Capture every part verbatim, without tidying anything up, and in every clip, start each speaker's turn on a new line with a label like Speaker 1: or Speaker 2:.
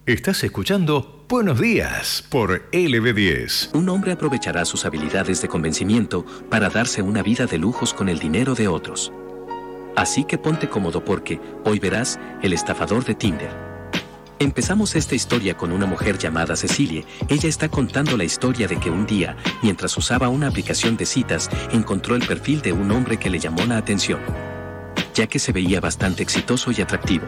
Speaker 1: Estás escuchando Buenos Días por L B diez.
Speaker 2: Un hombre aprovechará sus habilidades de convencimiento para darse una vida de lujos con el dinero de otros. Así que ponte cómodo porque hoy verás El estafador de Tinder. Empezamos esta historia con una mujer llamada Cecilie. Ella está contando la historia de que un día, mientras usaba una aplicación de citas, encontró el perfil de un hombre que le llamó la atención, ya que se veía bastante exitoso y atractivo.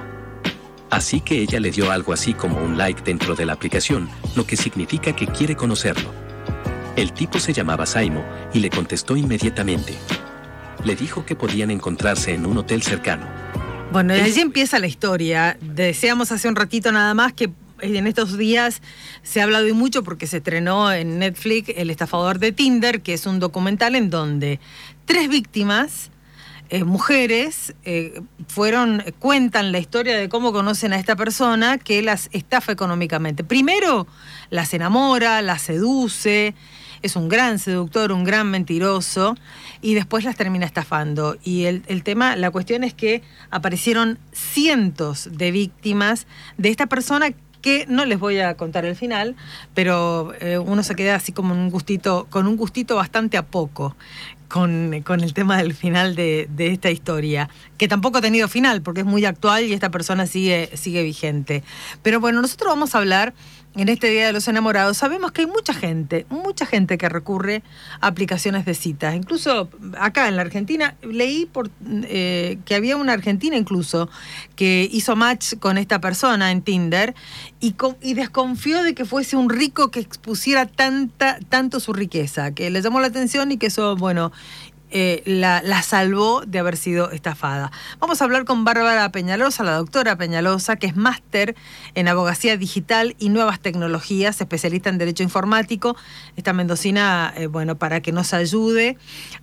Speaker 2: Así que ella le dio algo así como un like dentro de la aplicación, lo que significa que quiere conocerlo. El tipo se llamaba Saimo y le contestó inmediatamente. Le dijo que podían encontrarse en un hotel cercano.
Speaker 3: Bueno, y allí empieza la historia. Deseamos hace un ratito nada más que en estos días se ha hablado y mucho porque se estrenó en Netflix El estafador de Tinder, que es un documental en donde tres víctimas... Eh, mujeres eh, fueron cuentan la historia de cómo conocen a esta persona que las estafa económicamente. Primero las enamora, las seduce, es un gran seductor, un gran mentiroso, y después las termina estafando. Y el, el tema, la cuestión es que aparecieron cientos de víctimas de esta persona que no les voy a contar el final, pero eh, uno se queda así como un gustito, con un gustito bastante a poco con, con el tema del final de, de esta historia, que tampoco ha tenido final porque es muy actual y esta persona sigue, sigue vigente. Pero bueno, nosotros vamos a hablar en este Día de los Enamorados. Sabemos que hay mucha gente, mucha gente que recurre a aplicaciones de citas. Incluso acá en la Argentina, leí por, eh, que había una argentina incluso que hizo match con esta persona en Tinder y, con, y desconfió de que fuese un rico que expusiera tanta, tanto su riqueza, que le llamó la atención y que eso, bueno... Eh, la, la salvó de haber sido estafada. Vamos a hablar con Bárbara Peñalosa, la doctora Peñalosa, que es máster en abogacía digital y nuevas tecnologías, especialista en derecho informático. Esta mendocina, eh, bueno, para que nos ayude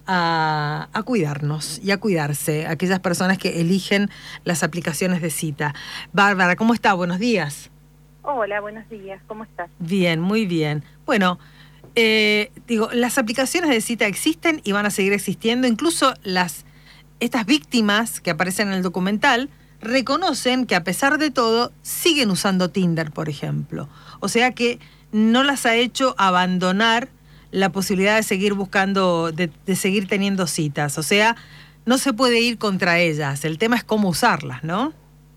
Speaker 3: a, a cuidarnos y a cuidarse, a aquellas personas que eligen las aplicaciones de cita. Bárbara, ¿cómo está? Buenos días.
Speaker 4: Hola, buenos días. ¿Cómo estás?
Speaker 3: Bien, muy bien. Bueno, Eh, digo, las aplicaciones de cita existen y van a seguir existiendo. Incluso las estas víctimas que aparecen en el documental reconocen que a pesar de todo siguen usando Tinder, por ejemplo. O sea que no las ha hecho abandonar la posibilidad de seguir buscando, de, de seguir teniendo citas. O sea, no se puede ir contra ellas. El tema es cómo usarlas, ¿no?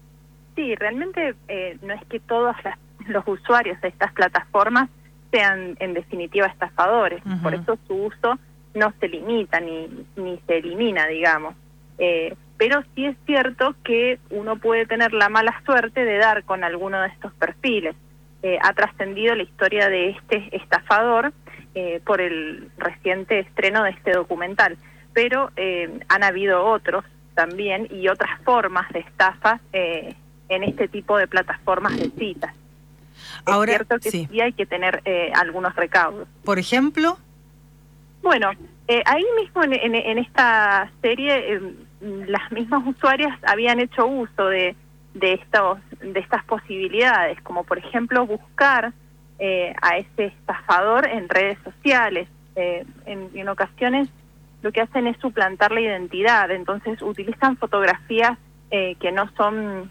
Speaker 4: Sí, realmente eh, no es que todos las, los usuarios de estas plataformas sean en definitiva estafadores. Uh-huh. Por eso su uso no se limita ni, ni se elimina, digamos. Eh, pero sí es cierto que uno puede tener la mala suerte de dar con alguno de estos perfiles. Eh, ha trascendido la historia de este estafador eh, por el reciente estreno de este documental, pero eh, han habido otros también y otras formas de estafa eh, en este tipo de plataformas de citas.
Speaker 3: Ahora,
Speaker 4: es cierto que
Speaker 3: sí.
Speaker 4: sí hay que tener eh, algunos recaudos.
Speaker 3: ¿Por ejemplo?
Speaker 4: Bueno, eh, ahí mismo en, en, en esta serie, eh, las mismas usuarias habían hecho uso de, de, estos, de estas posibilidades, como por ejemplo buscar eh, a ese estafador en redes sociales. Eh, en, en ocasiones lo que hacen es suplantar la identidad, entonces utilizan fotografías eh, que no son...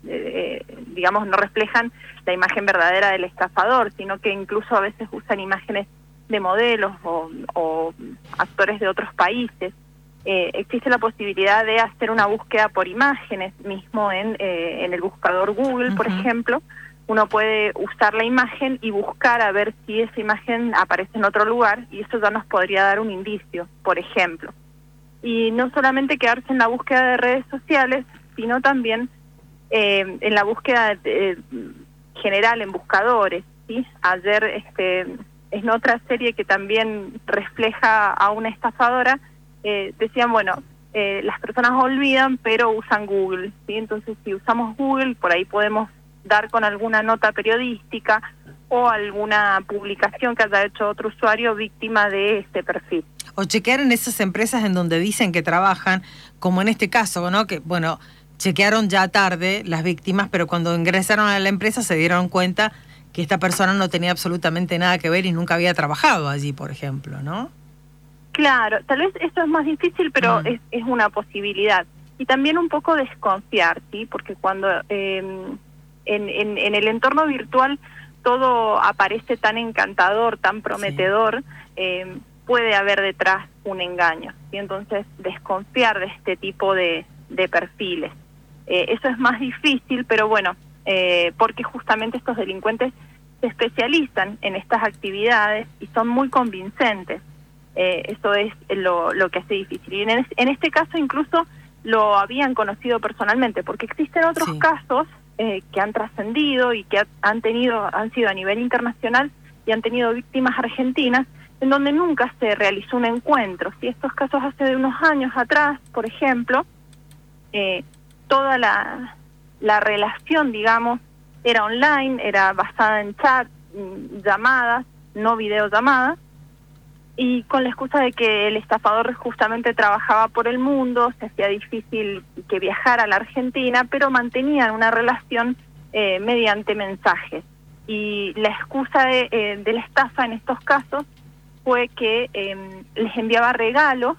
Speaker 4: Eh, digamos, no reflejan la imagen verdadera del estafador, sino que incluso a veces usan imágenes de modelos o, o actores de otros países. Eh, existe la posibilidad de hacer una búsqueda por imágenes, mismo en, eh, en el buscador Google, uh-huh. por ejemplo. Uno puede usar la imagen y buscar a ver si esa imagen aparece en otro lugar, y eso ya nos podría dar un indicio, por ejemplo. Y no solamente quedarse en la búsqueda de redes sociales, sino también Eh, en la búsqueda eh, general en buscadores, ¿sí? Ayer este, en otra serie que también refleja a una estafadora, eh, decían, bueno, eh, las personas olvidan pero usan Google, ¿sí? Entonces si usamos Google, por ahí podemos dar con alguna nota periodística o alguna publicación que haya hecho otro usuario víctima de este perfil.
Speaker 3: O chequear en esas empresas en donde dicen que trabajan, como en este caso, ¿no? Que, bueno... chequearon ya tarde las víctimas, pero cuando ingresaron a la empresa se dieron cuenta que esta persona no tenía absolutamente nada que ver y nunca había trabajado allí, por ejemplo, ¿no?
Speaker 4: Claro, tal vez esto es más difícil, pero mm. es, es una posibilidad. Y también un poco desconfiar, ¿sí? Porque cuando eh, en, en, en el entorno virtual todo aparece tan encantador, tan prometedor, sí. eh, puede haber detrás un engaño, ¿sí? Entonces desconfiar de este tipo de, de perfiles. Eh, eso es más difícil, pero bueno, eh, porque justamente estos delincuentes se especializan en estas actividades y son muy convincentes. Eh, eso es lo, lo que hace difícil. Y en, es, en este caso incluso lo habían conocido personalmente, porque existen otros sí. casos eh, que han trascendido y que ha, han tenido, han sido a nivel internacional y han tenido víctimas argentinas, en donde nunca se realizó un encuentro. Si estos casos hace de unos años atrás, por ejemplo, eh, toda la, la relación, digamos, era online, era basada en chat, llamadas, no videollamadas, y con la excusa de que el estafador justamente trabajaba por el mundo, se hacía difícil que viajara a la Argentina, pero mantenían una relación eh, mediante mensajes. Y la excusa de, eh, de la estafa en estos casos fue que eh, les enviaba regalos,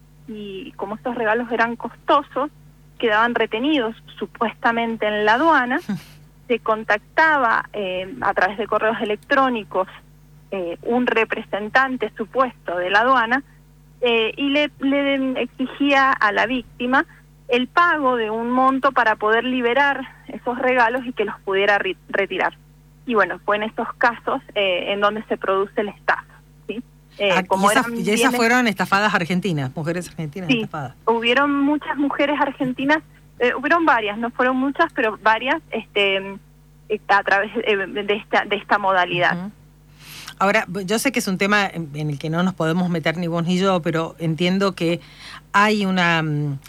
Speaker 4: y como estos regalos eran costosos, quedaban retenidos supuestamente en la aduana, se contactaba eh, a través de correos electrónicos eh, un representante supuesto de la aduana eh, y le, le exigía a la víctima el pago de un monto para poder liberar esos regalos y que los pudiera re- retirar. Y bueno, fue en estos casos eh, en donde se produce el estafa, ¿sí? Eh,
Speaker 3: ah,
Speaker 4: como
Speaker 3: y esas,
Speaker 4: eran
Speaker 3: y esas
Speaker 4: bienes,
Speaker 3: fueron estafadas argentinas, mujeres argentinas
Speaker 4: sí,
Speaker 3: estafadas.
Speaker 4: Hubieron muchas mujeres argentinas, eh, hubieron varias, no fueron muchas, pero varias este, a través de, de, esta, de esta modalidad.
Speaker 3: Uh-huh. Ahora, yo sé que es un tema en el que no nos podemos meter ni vos ni yo, pero entiendo que hay una...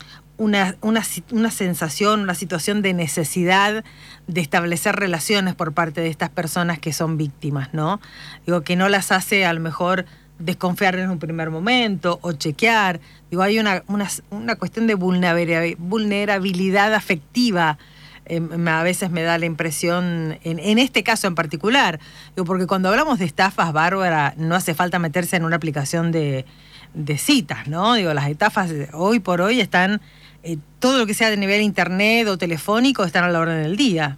Speaker 3: Una, una, una sensación, una situación de necesidad de establecer relaciones por parte de estas personas que son víctimas, ¿no? Digo, que no las hace a lo mejor desconfiar en un primer momento o chequear. Digo, hay una, una, una cuestión de vulnerabilidad afectiva, eh, a veces me da la impresión, en, en este caso en particular. Digo, porque cuando hablamos de estafas, Bárbara, no hace falta meterse en una aplicación de, de citas, ¿no? Digo, las estafas hoy por hoy están... Eh, todo lo que sea de nivel internet o telefónico están a la orden del día.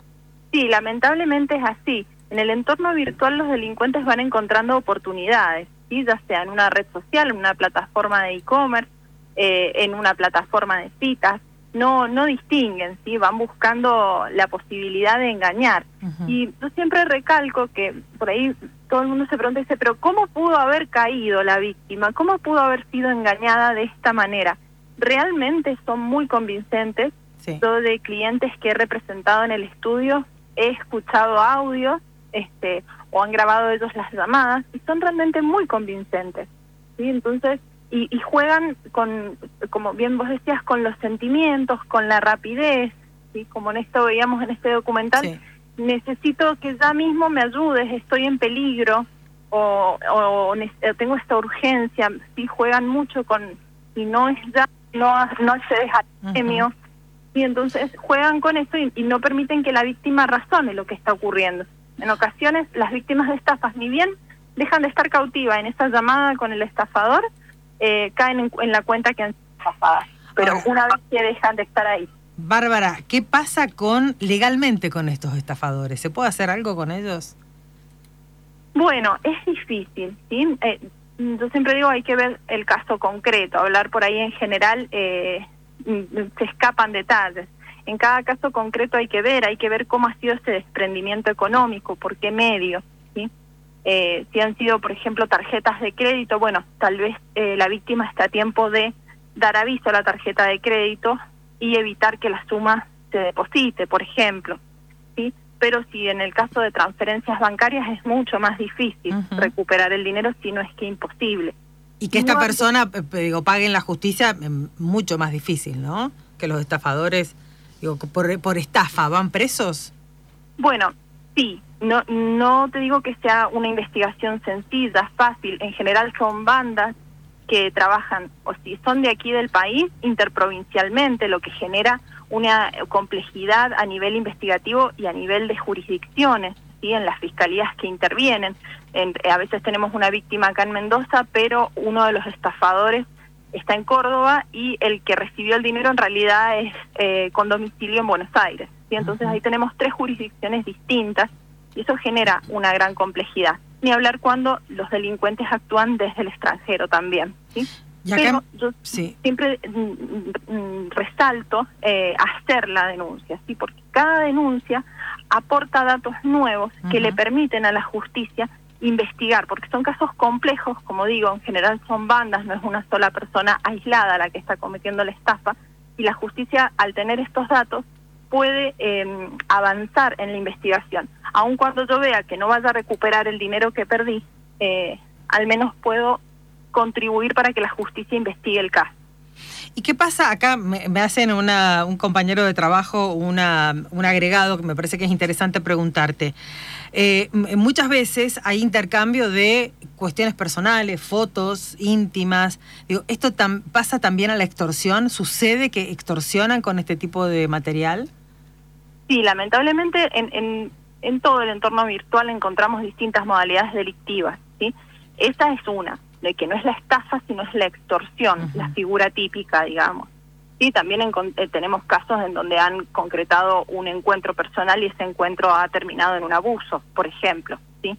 Speaker 4: Sí, lamentablemente es así. En el entorno virtual los delincuentes van encontrando oportunidades, ¿sí? Ya sea en una red social, en una plataforma de e-commerce, eh, en una plataforma de citas. No, no distinguen, ¿sí? Van buscando la posibilidad de engañar. Uh-huh. Y yo siempre recalco que por ahí todo el mundo se pregunta y dice, pero ¿cómo pudo haber caído la víctima? ¿Cómo pudo haber sido engañada de esta manera? Realmente son muy convincentes. Sí. Yo de clientes que he representado en el estudio he escuchado audios este, o han grabado ellos las llamadas y son realmente muy convincentes, ¿sí? Entonces, y, y juegan con, como bien vos decías, con los sentimientos, con la rapidez, ¿sí? Como en esto veíamos en este documental, sí. Necesito que ya mismo me ayudes, estoy en peligro o, o, o tengo esta urgencia, ¿sí? Juegan mucho con, si no es ya, no, no accedes al premio, uh-huh. Y entonces juegan con eso y, y no permiten que la víctima razone lo que está ocurriendo. En ocasiones las víctimas de estafas ni bien dejan de estar cautivas en esa llamada con el estafador, eh, caen en, en la cuenta que han sido estafadas, pero ahora, una vez que dejan de estar ahí.
Speaker 3: Bárbara, ¿qué pasa con legalmente con estos estafadores? ¿Se puede hacer algo con ellos?
Speaker 4: Bueno, es difícil, ¿sí? Eh, Yo siempre digo, hay que ver el caso concreto, hablar por ahí en general, eh, se escapan detalles. En cada caso concreto hay que ver, hay que ver cómo ha sido ese desprendimiento económico, por qué medio, ¿sí? Eh, si han sido, por ejemplo, tarjetas de crédito, bueno, tal vez eh, la víctima está a tiempo de dar aviso a la tarjeta de crédito y evitar que la suma se deposite, por ejemplo, ¿sí? Pero si en el caso de transferencias bancarias es mucho más difícil uh-huh. recuperar el dinero, si no es que imposible.
Speaker 3: Y que esta no, persona, digo, pague en la justicia, mucho más difícil, ¿no? Que los estafadores, digo, por, por estafa, ¿van presos?
Speaker 4: Bueno, sí, no, no te digo que sea una investigación sencilla, fácil, en general son bandas que trabajan, o si son de aquí del país, interprovincialmente, lo que genera una complejidad a nivel investigativo y a nivel de jurisdicciones, ¿sí? En las fiscalías que intervienen. En, a veces tenemos una víctima acá en Mendoza, pero uno de los estafadores está en Córdoba y el que recibió el dinero en realidad es eh, con domicilio en Buenos Aires, ¿sí? Entonces ahí tenemos tres jurisdicciones distintas y eso genera una gran complejidad. Ni hablar cuando los delincuentes actúan desde el extranjero también, ¿sí?
Speaker 3: Y acá,
Speaker 4: Pero yo
Speaker 3: sí.
Speaker 4: siempre mm, mm, resalto eh, hacer la denuncia, ¿sí? Porque cada denuncia aporta datos nuevos que
Speaker 3: Uh-huh.
Speaker 4: le permiten a la justicia investigar, porque son casos complejos, como digo, en general son bandas, no es una sola persona aislada la que está cometiendo la estafa, y la justicia, al tener estos datos, puede eh, avanzar en la investigación. Aun cuando yo vea que no vaya a recuperar el dinero que perdí, eh, al menos puedo contribuir para que la justicia investigue el caso.
Speaker 3: ¿Y qué pasa? Acá me, me hacen una, un compañero de trabajo una, un agregado que me parece que es interesante preguntarte. Eh, muchas veces hay intercambio de cuestiones personales, fotos íntimas. Digo, ¿esto tam, pasa también a la extorsión? ¿Sucede que extorsionan con este tipo de material?
Speaker 4: Sí, lamentablemente en, en, en todo el entorno virtual encontramos distintas modalidades delictivas, ¿sí? Esa es una, de que no es la estafa, sino es la extorsión, uh-huh. la figura típica, digamos. Sí, también en, eh, tenemos casos en donde han concretado un encuentro personal y ese encuentro ha terminado en un abuso, por ejemplo, ¿sí?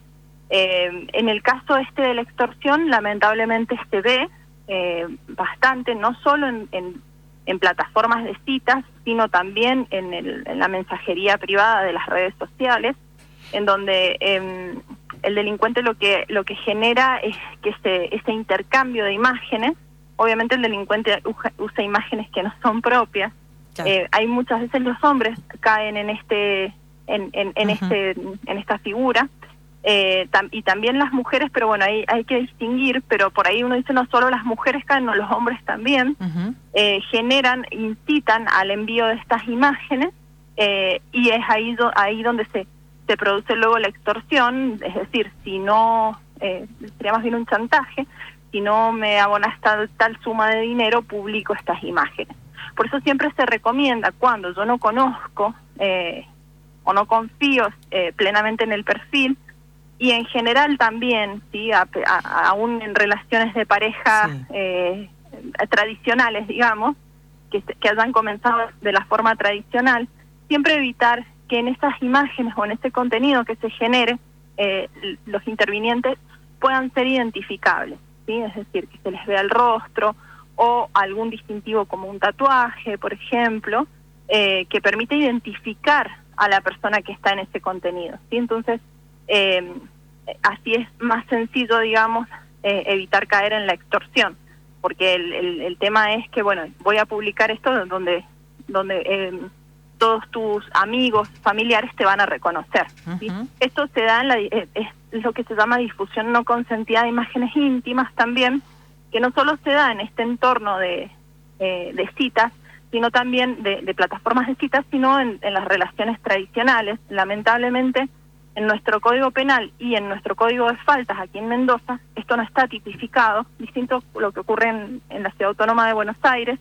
Speaker 4: Eh, en el caso este de la extorsión, lamentablemente se ve eh, bastante, no solo en, en, en plataformas de citas, sino también en, el, en la mensajería privada de las redes sociales, en donde eh, el delincuente lo que lo que genera es que ese, ese intercambio de imágenes, obviamente el delincuente usa, usa imágenes que no son propias. Claro. Eh, hay muchas veces los hombres caen en este en, en, en uh-huh. este en esta figura eh, tam, y también las mujeres, pero bueno, ahí hay que distinguir, pero por ahí uno dice no solo las mujeres caen, no, los hombres también uh-huh. eh, generan, incitan al envío de estas imágenes eh, y es ahí do, ahí donde se se produce luego la extorsión, es decir, si no, eh, sería más bien un chantaje, si no me abonas tal, tal suma de dinero, publico estas imágenes. Por eso siempre se recomienda, cuando yo no conozco eh, o no confío eh, plenamente en el perfil, y en general también, sí, a, a, aún en relaciones de pareja sí. eh, tradicionales, digamos, que, que hayan comenzado de la forma tradicional, siempre evitar que en estas imágenes o en este contenido que se genere, eh, los intervinientes puedan ser identificables, ¿sí? Es decir, que se les vea el rostro o algún distintivo como un tatuaje, por ejemplo, eh, que permite identificar a la persona que está en ese contenido, ¿sí? Entonces, eh, así es más sencillo, digamos, eh, evitar caer en la extorsión, porque el, el, el tema es que, bueno, voy a publicar esto donde... donde eh, todos tus amigos, familiares te van a reconocer, ¿sí? Uh-huh. Esto se da en la, es, es lo que se llama difusión no consentida de imágenes íntimas también, que no solo se da en este entorno de, eh, de citas, sino también de, de plataformas de citas, sino en, en las relaciones tradicionales. Lamentablemente, en nuestro Código Penal y en nuestro Código de Faltas aquí en Mendoza, esto no está tipificado, distinto a lo que ocurre en, en la Ciudad Autónoma de Buenos Aires,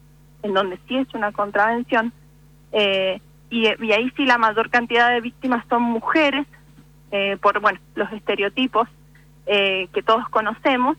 Speaker 4: en donde sí es una contravención. Eh, y, y ahí sí la mayor cantidad de víctimas son mujeres, eh, por bueno los estereotipos eh, que todos conocemos,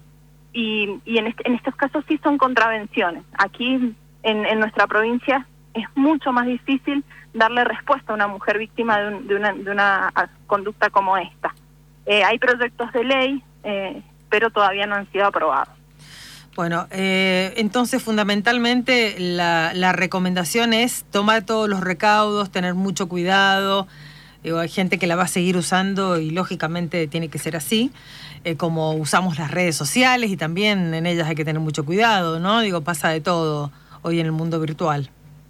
Speaker 4: y, y en, este, en estos casos sí son contravenciones. Aquí en, en nuestra provincia es mucho más difícil darle respuesta a una mujer víctima de, un, de, una, de una conducta como esta. Eh, hay proyectos de ley, eh, pero todavía no han sido aprobados.
Speaker 3: Bueno, eh, entonces fundamentalmente la, la recomendación es tomar todos los recaudos, tener mucho cuidado. Digo, hay gente que la va a seguir usando y lógicamente tiene que ser así, eh, como usamos las redes sociales y también en ellas hay que tener mucho cuidado, ¿no? Digo, pasa de todo hoy en el mundo virtual.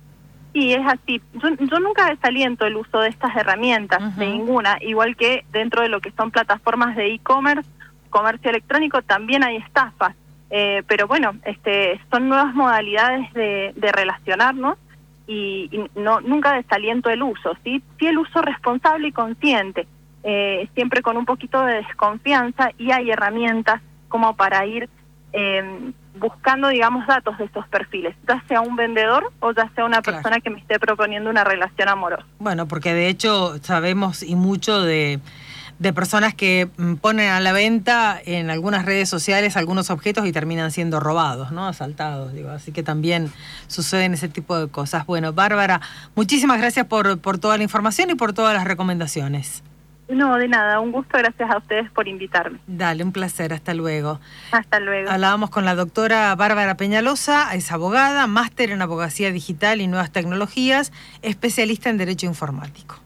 Speaker 4: Sí, es así. Yo, yo nunca desaliento el uso de estas herramientas, uh-huh. de ninguna, igual que dentro de lo que son plataformas de e-commerce, comercio electrónico, también hay estafas. Eh, pero bueno, este, son nuevas modalidades de, de relacionarnos y, y no nunca desaliento el uso, ¿sí? Sí el uso responsable y consciente, eh, siempre con un poquito de desconfianza, y hay herramientas como para ir eh, buscando, digamos, datos de esos perfiles, ya sea un vendedor o ya sea una persona claro. que me esté proponiendo una relación amorosa.
Speaker 3: Bueno, porque de hecho sabemos y mucho de... de personas que mm, ponen a la venta en algunas redes sociales algunos objetos y terminan siendo robados, ¿no? Asaltados, digo. Así que también suceden ese tipo de cosas. Bueno, Bárbara, muchísimas gracias por, por toda la información y por todas las recomendaciones.
Speaker 4: No, de nada, un gusto, gracias a ustedes por invitarme.
Speaker 3: Dale, un placer, hasta luego.
Speaker 4: Hasta luego.
Speaker 3: Hablábamos con la doctora Bárbara Peñalosa, es abogada, máster en abogacía digital y nuevas tecnologías, especialista en derecho informático.